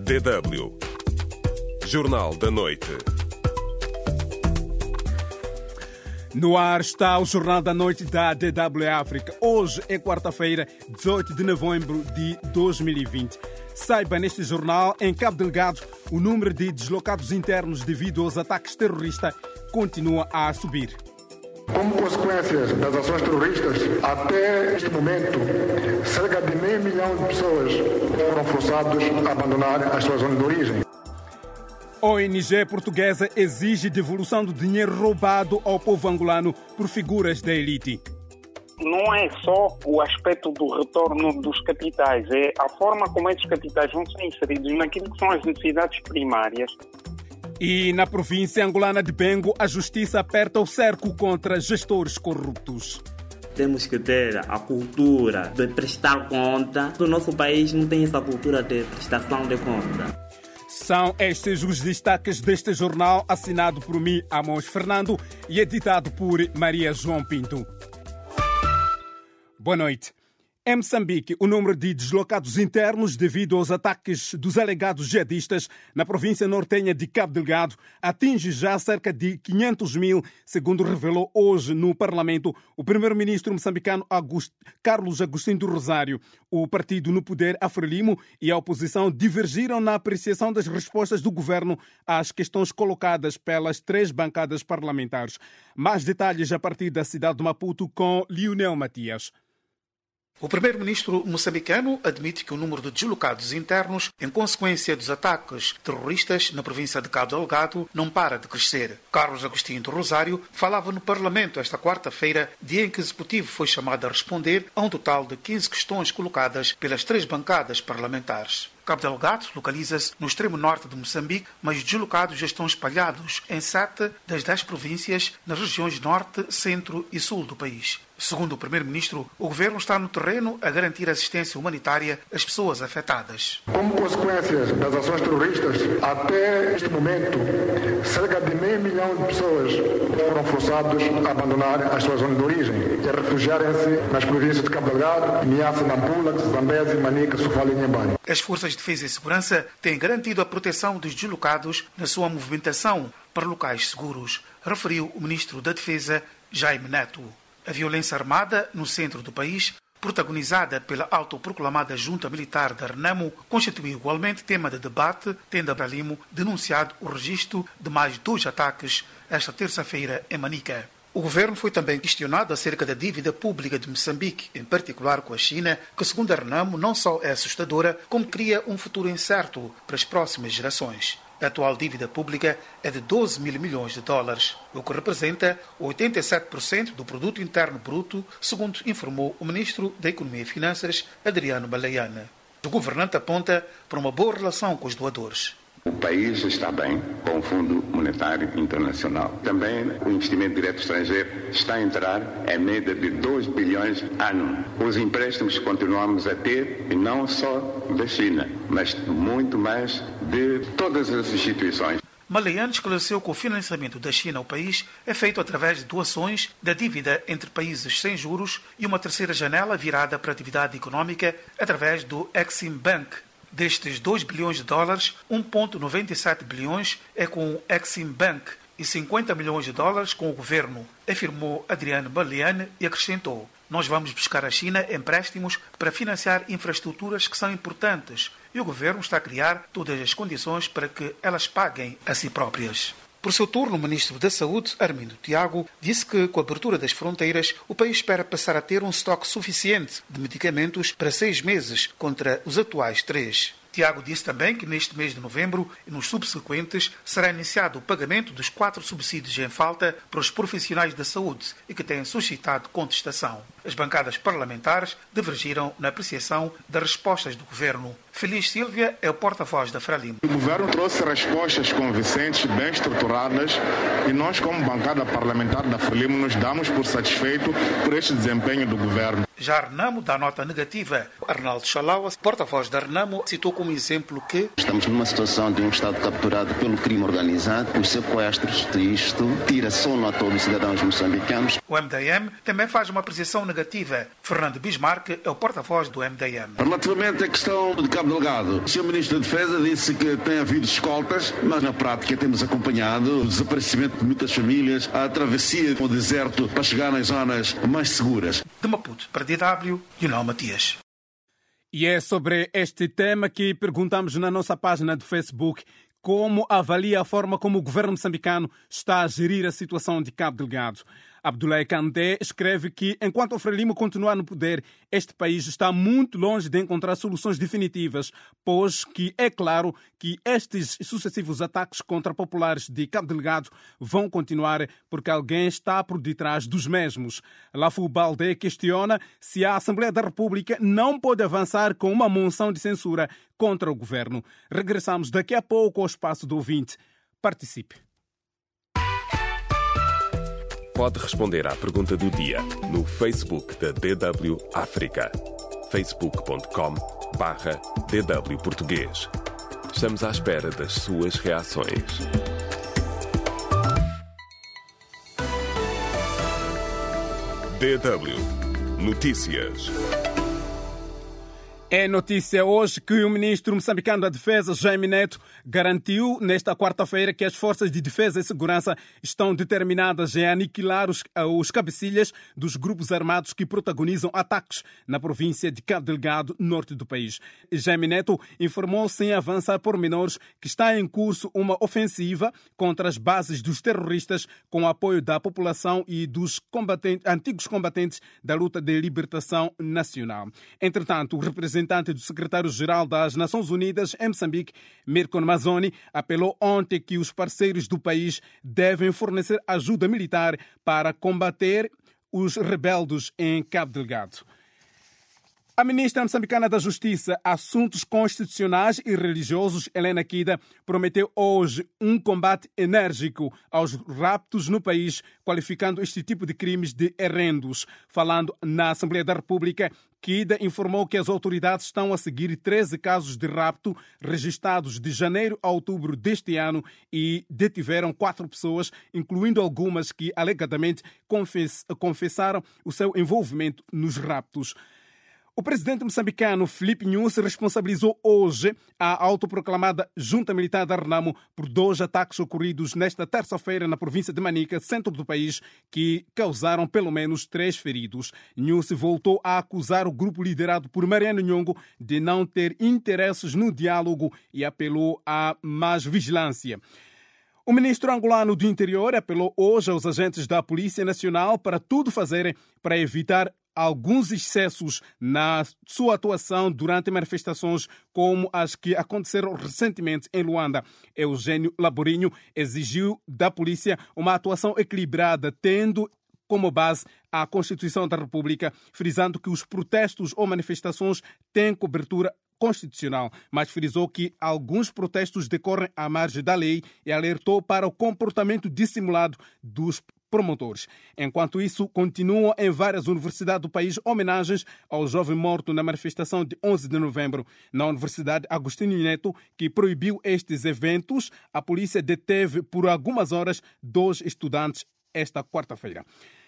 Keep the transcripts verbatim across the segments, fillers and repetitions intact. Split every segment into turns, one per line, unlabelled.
D W Jornal da Noite.
No ar está o Jornal da Noite da D W África. Hoje é quarta-feira, dezoito de novembro de dois mil e vinte. Saiba neste jornal, em Cabo Delgado, o número de deslocados internos devido aos ataques terroristas continua a subir.
Como consequência das ações terroristas, até este momento, cerca de meio milhão de pessoas foram forçadas a abandonar as suas zonas de origem.
A O N G portuguesa exige devolução do dinheiro roubado ao povo angolano por figuras da elite.
Não é só o aspecto do retorno dos capitais, é a forma como esses capitais vão ser inseridos naquilo que são as necessidades primárias.
E na província angolana de Bengo, a justiça aperta o cerco contra gestores corruptos.
Temos que ter a cultura de prestar conta. O nosso país não tem essa cultura de prestação de conta.
São estes os destaques deste jornal, assinado por mim, Amos Fernando, e editado por Maria João Pinto. Boa noite. Em Moçambique, o número de deslocados internos devido aos ataques dos alegados jihadistas na província nortenha de Cabo Delgado atinge já cerca de quinhentos mil, segundo revelou hoje no Parlamento o primeiro-ministro moçambicano August... Carlos Agostinho do Rosário. O partido no poder, a Frelimo, e a oposição divergiram na apreciação das respostas do governo às questões colocadas pelas três bancadas parlamentares. Mais detalhes a partir da cidade de Maputo com Lionel Matias.
O primeiro-ministro moçambicano admite que o número de deslocados internos, em consequência dos ataques terroristas na província de Cabo Delgado, não para de crescer. Carlos Agostinho do Rosário falava no Parlamento esta quarta-feira, dia em que o Executivo foi chamado a responder a um total de quinze questões colocadas pelas três bancadas parlamentares. Cabo Delgado localiza-se no extremo norte de Moçambique, mas os deslocados já estão espalhados em sete das dez províncias nas regiões norte, centro e sul do país. Segundo o primeiro-ministro, o governo está no terreno a garantir assistência humanitária às pessoas afetadas.
Como consequência das ações terroristas, até este momento, cerca de meio milhão de pessoas foram forçadas a abandonar as suas zonas de origem e a refugiarem-se nas províncias de Cabo Delgado, Niassa, Nampula, Zambésia, Manica, Sofala e Inhambane.
As forças de defesa e segurança têm garantido a proteção dos deslocados na sua movimentação para locais seguros, referiu o ministro da Defesa, Jaime Neto. A violência armada no centro do país, protagonizada pela autoproclamada Junta Militar da Renamo, constituiu igualmente tema de debate, tendo a Frelimo denunciado o registro de mais dois ataques esta terça-feira em Manica. O governo foi também questionado acerca da dívida pública de Moçambique, em particular com a China, que, segundo a Renamo, não só é assustadora, como cria um futuro incerto para as próximas gerações. A atual dívida pública é de doze mil milhões de dólares, o que representa oitenta e sete por cento do produto interno bruto, segundo informou o ministro da Economia e Finanças, Adriano Baleiana. O governante aponta para uma boa relação com os doadores.
O país está bem com o Fundo Monetário Internacional. Também o investimento direto estrangeiro está a entrar em média de dois bilhões ano. Os empréstimos continuamos a ter, e não só da China, mas muito mais de todas as instituições.
Baleiana esclareceu que o financiamento da China ao país é feito através de doações da dívida entre países sem juros e uma terceira janela virada para a atividade económica através do Exim Bank. Destes dois bilhões de dólares, um vírgula noventa e sete bilhões é com o Exim Bank e cinquenta milhões de dólares com o governo, afirmou Adriano Baleiana e acrescentou: nós vamos buscar à China empréstimos para financiar infraestruturas que são importantes e o governo está a criar todas as condições para que elas paguem a si próprias. Por seu turno, o ministro da Saúde, Armindo Tiago, disse que, com a abertura das fronteiras, o país espera passar a ter um estoque suficiente de medicamentos para seis meses, contra os atuais três. Tiago disse também que neste mês de novembro e nos subsequentes será iniciado o pagamento dos quatro subsídios em falta para os profissionais da saúde e que têm suscitado contestação. As bancadas parlamentares divergiram na apreciação das respostas do governo. Feliz Silvia é o porta-voz da Frelimo.
O governo trouxe respostas convincentes, bem estruturadas, e nós, como bancada parlamentar da Frelimo, nos damos por satisfeito por este desempenho do governo.
Já a Renamo dá nota negativa. Arnaldo Chalaua, porta-voz da Renamo, citou como como exemplo que
estamos numa situação de um Estado capturado pelo crime organizado, os sequestros, isto tira sono a todos os cidadãos moçambicanos.
O M D M também faz uma apreciação negativa. Fernando Bismarck é o porta-voz do M D M.
Relativamente à questão de Cabo Delgado, o senhor Ministro da Defesa disse que tem havido escoltas, mas na prática temos acompanhado o desaparecimento de muitas famílias, a travessia do deserto para chegar nas zonas mais seguras.
De Maputo para D W, Junal Matias.
E é sobre este tema que perguntamos na nossa página do Facebook como avalia a forma como o governo moçambicano está a gerir a situação de Cabo Delgado. Abdoulaye Kandé escreve que, enquanto o Frelimo continuar no poder, este país está muito longe de encontrar soluções definitivas, pois que é claro que estes sucessivos ataques contra populares de Cabo Delgado vão continuar porque alguém está por detrás dos mesmos. Lafu Baldé questiona se a Assembleia da República não pode avançar com uma moção de censura contra o governo. Regressamos daqui a pouco ao espaço do ouvinte. Participe.
Pode responder à pergunta do dia no Facebook da D W África. facebook ponto com barra D W Português. Estamos à espera das suas reações. D W Notícias.
É notícia hoje que o ministro moçambicano da Defesa, Jaime Neto, garantiu nesta quarta-feira que as forças de defesa e segurança estão determinadas em aniquilar os, os cabecilhas dos grupos armados que protagonizam ataques na província de Cabo Delgado, norte do país. Jaime Neto informou sem avançar pormenores que está em curso uma ofensiva contra as bases dos terroristas com o apoio da população e dos combatentes, antigos combatentes da luta de libertação nacional. Entretanto, o representante representante do secretário-geral das Nações Unidas em Moçambique, Mirko Mazzoni, apelou ontem que os parceiros do país devem fornecer ajuda militar para combater os rebeldes em Cabo Delgado. A ministra moçambicana da Justiça, Assuntos Constitucionais e Religiosos, Helena Kida, prometeu hoje um combate enérgico aos raptos no país, qualificando este tipo de crimes de horrendos. Falando na Assembleia da República, Kida informou que as autoridades estão a seguir treze casos de rapto registrados de janeiro a outubro deste ano e detiveram quatro pessoas, incluindo algumas que alegadamente confessaram o seu envolvimento nos raptos. O presidente moçambicano Filipe Nyusi responsabilizou hoje a autoproclamada Junta Militar da Renamo por dois ataques ocorridos nesta terça-feira na província de Manica, centro do país, que causaram pelo menos três feridos. Nyusi voltou a acusar o grupo liderado por Mariano Nhongo de não ter interesses no diálogo e apelou a mais vigilância. O ministro angolano do Interior apelou hoje aos agentes da Polícia Nacional para tudo fazerem para evitar alguns excessos na sua atuação durante manifestações como as que aconteceram recentemente em Luanda. Eugênio Laborinho exigiu da polícia uma atuação equilibrada, tendo como base a Constituição da República, frisando que os protestos ou manifestações têm cobertura constitucional, mas frisou que alguns protestos decorrem à margem da lei e alertou para o comportamento dissimulado dos promotores. Enquanto isso, continuam em várias universidades do país homenagens ao jovem morto na manifestação de onze de novembro. Na Universidade Agostinho Neto, que proibiu estes eventos, a polícia deteve por algumas horas dois estudantes esta quarta-feira.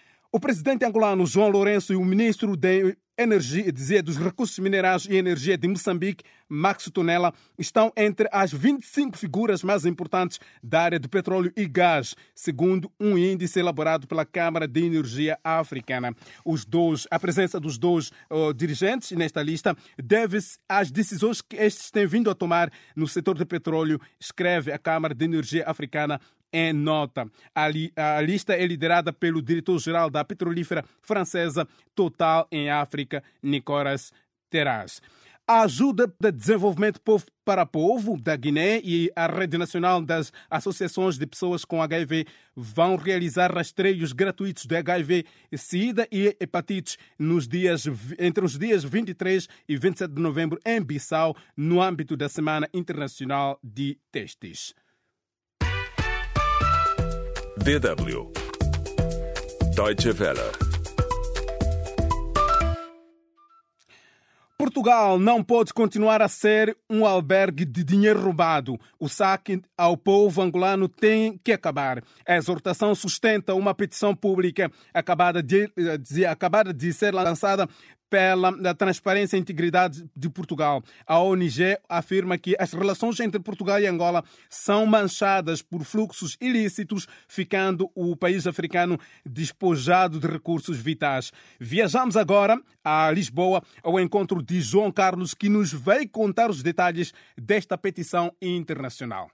O presidente angolano João Lourenço e o ministro de Energia, dizia, dos Recursos Minerais e Energia de Moçambique, Max Tonela, estão entre as vinte e cinco figuras mais importantes da área de petróleo e gás, segundo um índice elaborado pela Câmara de Energia Africana. Os dois, a presença dos dois uh, dirigentes nesta lista deve-se às decisões que estes têm vindo a tomar no setor de petróleo, escreve a Câmara de Energia Africana em nota. A, li, a lista é liderada pelo diretor-geral da petrolífera francesa Total em África, Nicolas Terraz. A ajuda de desenvolvimento povo para povo da Guiné e a Rede Nacional das Associações de Pessoas com H I V vão realizar rastreios gratuitos de H I V, SIDA e hepatites nos dias, entre os dias vinte e três e vinte e sete de novembro em Bissau, no âmbito da Semana Internacional de Testes.
D W Deutsche Welle.
Portugal não pode continuar a ser um albergue de dinheiro roubado. O saque ao povo angolano tem que acabar. A exortação sustenta uma petição pública acabada de, de, acabada de ser lançada pela Transparência e Integridade de Portugal. A O N G afirma que as relações entre Portugal e Angola são manchadas por fluxos ilícitos, ficando o país africano despojado de recursos vitais. Viajamos agora a Lisboa ao encontro de João Carlos, que nos vai contar os detalhes desta petição internacional.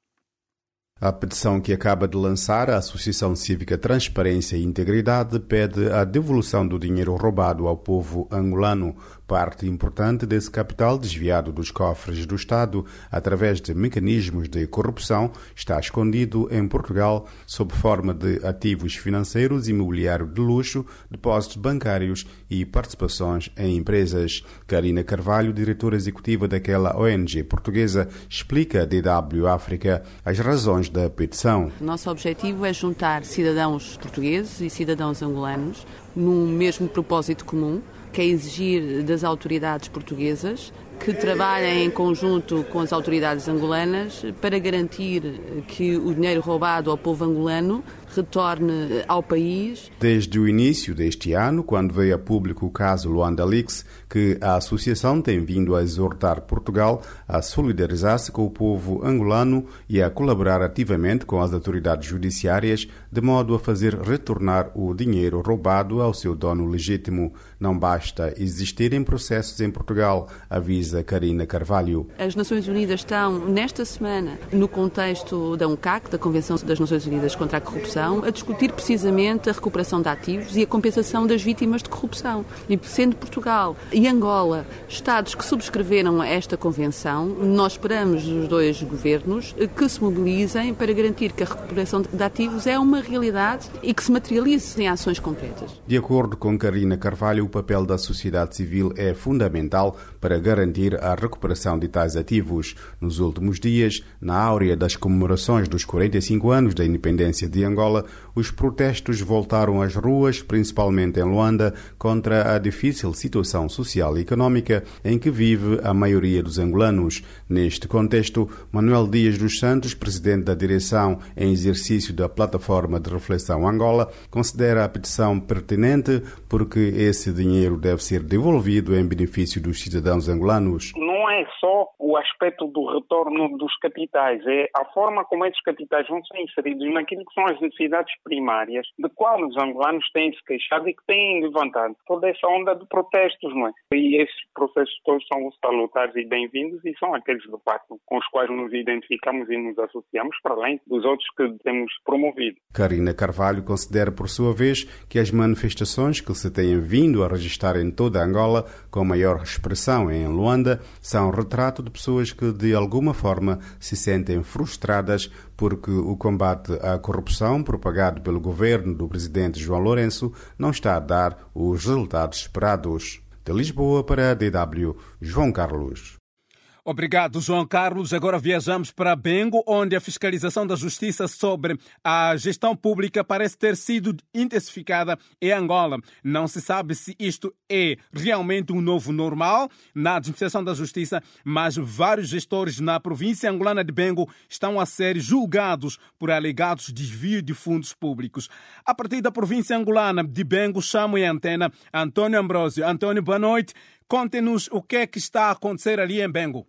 A petição que acaba de lançar a Associação Cívica Transparência e Integridade pede a devolução do dinheiro roubado ao povo angolano. Parte importante desse capital desviado dos cofres do Estado através de mecanismos de corrupção está escondido em Portugal sob forma de ativos financeiros, imobiliário de luxo, depósitos bancários e participações em empresas. Karina Carvalho, diretora executiva daquela O N G portuguesa, explica à D W África as razões da petição.
O nosso objetivo é juntar cidadãos portugueses e cidadãos angolanos num mesmo propósito comum, que é exigir das autoridades portuguesas que trabalhem em conjunto com as autoridades angolanas para garantir que o dinheiro roubado ao povo angolano retorne ao país.
Desde o início deste ano, quando veio a público o caso Luanda Leaks, que a associação tem vindo a exortar Portugal a solidarizar-se com o povo angolano e a colaborar ativamente com as autoridades judiciárias, de modo a fazer retornar o dinheiro roubado ao seu dono legítimo. Não basta existirem processos em Portugal, avisa Karina Carvalho.
As Nações Unidas estão, nesta semana, no contexto da U N C A C, da Convenção das Nações Unidas contra a Corrupção, a discutir precisamente a recuperação de ativos e a compensação das vítimas de corrupção. E sendo Portugal e Angola Estados que subscreveram esta convenção, nós esperamos dos dois governos que se mobilizem para garantir que a recuperação de ativos é uma realidade e que se materialize em ações concretas.
De acordo com Karina Carvalho, o papel da sociedade civil é fundamental para garantir a recuperação de tais ativos. Nos últimos dias, na áurea das comemorações dos quarenta e cinco anos da independência de Angola, os protestos voltaram às ruas, principalmente em Luanda, contra a difícil situação social e económica em que vive a maioria dos angolanos. Neste contexto, Manuel Dias dos Santos, presidente da direção em exercício da Plataforma de Reflexão Angola, considera a petição pertinente porque esse dinheiro deve ser devolvido em benefício dos cidadãos angolanos.
Não é só o aspecto do retorno dos capitais, é a forma como esses capitais vão ser inseridos naquilo que são as necessidades primárias, de qual os angolanos têm se queixado e que têm levantado toda essa onda de protestos, não é? E esses processos todos são salutares e bem-vindos e são aqueles, de facto, com os quais nos identificamos e nos associamos, para além dos outros que temos promovido.
Karina Carvalho considera, por sua vez, que as manifestações que se têm vindo a registrar em toda a Angola, com maior expressão em Luanda, são retrato de pessoas que, de alguma forma, se sentem frustradas porque o combate à corrupção propagado pelo governo do presidente João Lourenço não está a dar os resultados esperados. De Lisboa para a D W, João Carlos.
Obrigado, João Carlos. Agora viajamos para Bengo, onde a fiscalização da justiça sobre a gestão pública parece ter sido intensificada em Angola. Não se sabe se isto é realmente um novo normal na administração da justiça, mas vários gestores na província angolana de Bengo estão a ser julgados por alegados desvio de fundos públicos. A partir da província angolana de Bengo, chamo em antena Antônio Ambrósio. Antônio, boa noite. Conte-nos o que é que está a acontecer ali em Bengo.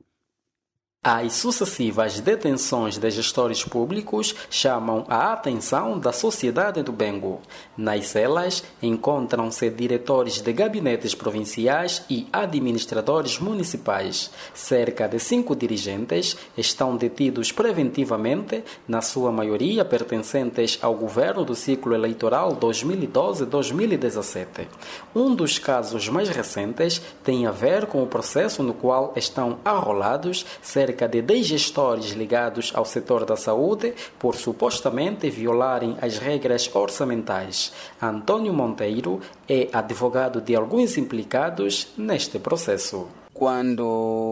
As sucessivas detenções de gestores públicos chamam a atenção da sociedade do Bengo. Nas celas encontram-se diretores de gabinetes provinciais e administradores municipais. Cerca de cinco dirigentes estão detidos preventivamente, na sua maioria pertencentes ao governo do ciclo eleitoral dois mil e doze a dois mil e dezassete. Um dos casos mais recentes tem a ver com o processo no qual estão arrolados cerca cerca de dez gestores ligados ao setor da saúde por supostamente violarem as regras orçamentais. Antônio Monteiro é advogado de alguns implicados neste processo.
Quando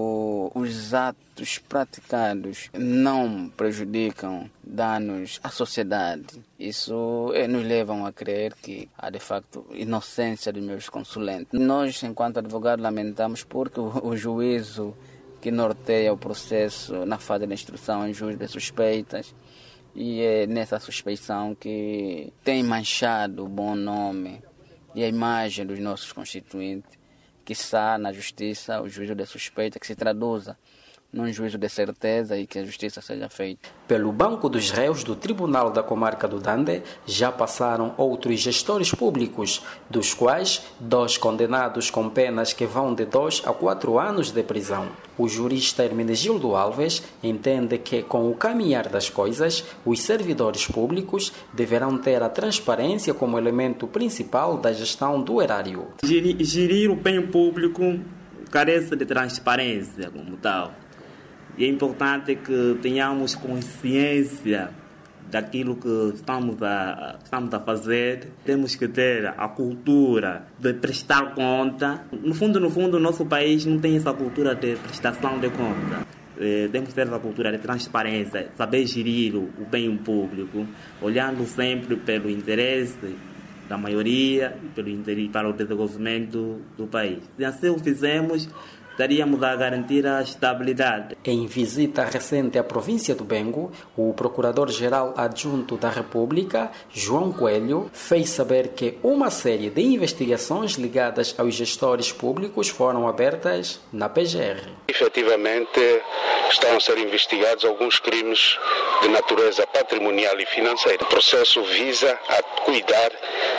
os atos praticados não prejudicam danos à sociedade, isso nos leva a crer que há de facto inocência dos meus consulentes. Nós, enquanto advogados, lamentamos porque o juízo que norteia o processo na fase da instrução é juízo de suspeitas, e é nessa suspeição que tem manchado o bom nome e a imagem dos nossos constituintes, que está na justiça o juízo de suspeita que se traduza num juízo de certeza e que a justiça seja feita.
Pelo banco dos réus do Tribunal da Comarca do Dande já passaram outros gestores públicos, dos quais dois condenados com penas que vão de dois a quatro anos de prisão. O jurista Hermenegildo Alves entende que, com o caminhar das coisas, os servidores públicos deverão ter a transparência como elemento principal da gestão do erário.
Gerir, gerir o bem público carece de transparência como tal. E é importante que tenhamos consciência daquilo que estamos a, estamos a fazer. Temos que ter a cultura de prestar conta. No fundo, no fundo, o nosso país não tem essa cultura de prestação de conta. Eh, temos que ter essa cultura de transparência, saber gerir o, o bem público, olhando sempre pelo interesse da maioria e pelo interesse para o desenvolvimento do país. Se assim o fizermos, estaríamos a garantir a estabilidade.
Em visita recente à província do Bengo, o Procurador-Geral Adjunto da República, João Coelho, fez saber que uma série de investigações ligadas aos gestores públicos foram abertas na P G R.
Efetivamente, estão a ser investigados alguns crimes de natureza patrimonial e financeira. O processo visa a cuidar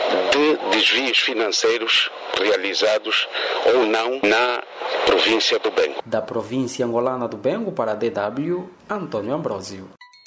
de desvios financeiros realizados ou não na província do Bengo.
Da província angolana do Bengo para a D W, Antônio Ambrósio.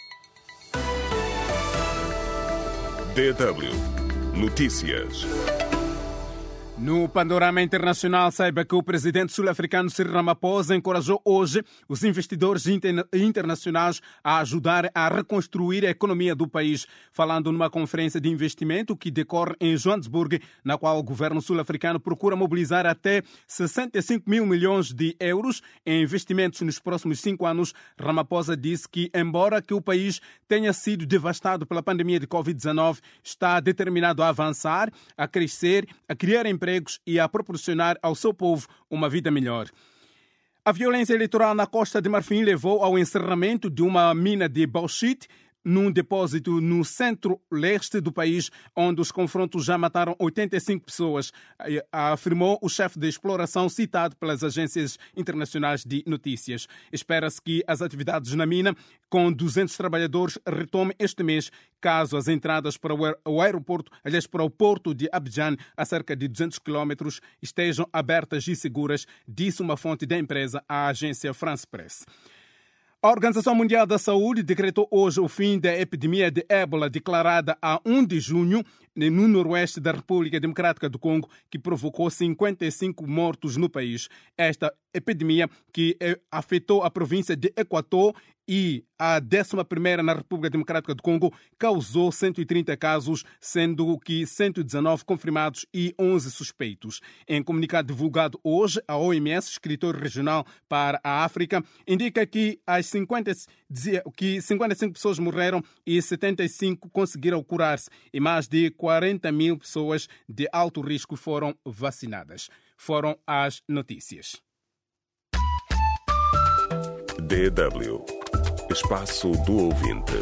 D W Notícias.
No panorama internacional, saiba que o presidente sul-africano Cyril Ramaphosa encorajou hoje os investidores interna- internacionais a ajudar a reconstruir a economia do país, falando numa conferência de investimento que decorre em Joanesburgo, na qual o governo sul-africano procura mobilizar até sessenta e cinco mil milhões de euros em investimentos nos próximos cinco anos. Ramaphosa disse que, embora que o país tenha sido devastado pela pandemia de covid dezenove, está determinado a avançar, a crescer, a criar empregos e a proporcionar ao seu povo uma vida melhor. A violência eleitoral na Costa de Marfim levou ao encerramento de uma mina de bauxite num depósito no centro-leste do país, onde os confrontos já mataram oitenta e cinco pessoas, afirmou o chefe de exploração citado pelas agências internacionais de notícias. Espera-se que as atividades na mina, com duzentos trabalhadores, retomem este mês, caso as entradas para o aeroporto, aliás, para o porto de Abidjan, a cerca de duzentos quilómetros, estejam abertas e seguras, disse uma fonte da empresa à agência France Press. A Organização Mundial da Saúde decretou hoje o fim da epidemia de ébola declarada a primeiro de junho no noroeste da República Democrática do Congo, que provocou cinquenta e cinco mortos no país. Esta epidemia, que afetou a província de Equator e a décima primeira na República Democrática do Congo, causou cento e trinta casos, sendo que cento e dezenove confirmados e onze suspeitos. Em comunicado divulgado hoje, a O M S, escritor regional para a África, indica que as cinquenta, dizia, que cinquenta e cinco pessoas morreram e setenta e cinco conseguiram curar-se, e mais de quarenta mil pessoas de alto risco foram vacinadas. Foram as notícias.
D W Espaço do Ouvinte.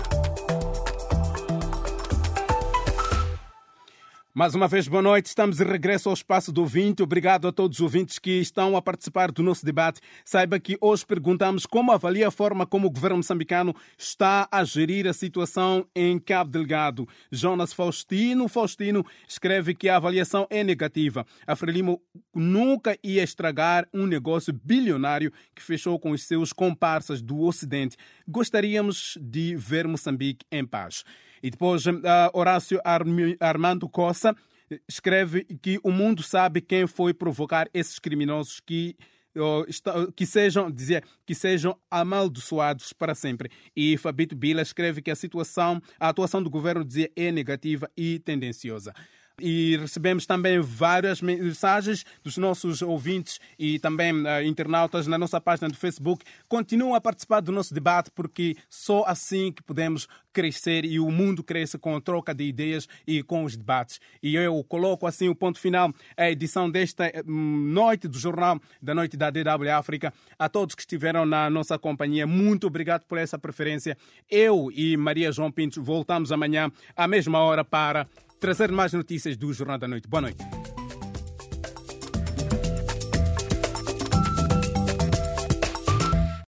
Mais uma vez, boa noite. Estamos de regresso ao Espaço do Ouvinte. Obrigado a todos os ouvintes que estão a participar do nosso debate. Saiba que hoje perguntamos como avalia a forma como o governo moçambicano está a gerir a situação em Cabo Delgado. Jonas Faustino Faustino escreve que a avaliação é negativa. A Frelimo nunca ia estragar um negócio bilionário que fechou com os seus comparsas do Ocidente. Gostaríamos de ver Moçambique em paz. E depois, uh, Horácio Armando Costa escreve que o mundo sabe quem foi provocar esses criminosos que, uh, está, que, sejam, dizia, que sejam amaldiçoados para sempre. E Fabito Bila escreve que a situação, a atuação do governo dizia, é negativa e tendenciosa. e recebemos também várias mensagens dos nossos ouvintes e também uh, internautas na nossa página do Facebook. Continuam a participar do nosso debate, porque só assim que podemos crescer e o mundo cresce com a troca de ideias e com os debates. E eu coloco assim o ponto final à edição desta noite do Jornal da Noite da D W África. A todos que estiveram na nossa companhia, muito obrigado por essa preferência. Eu e Maria João Pinto voltamos amanhã à mesma hora para trazer mais notícias do Jornal da Noite. Boa noite.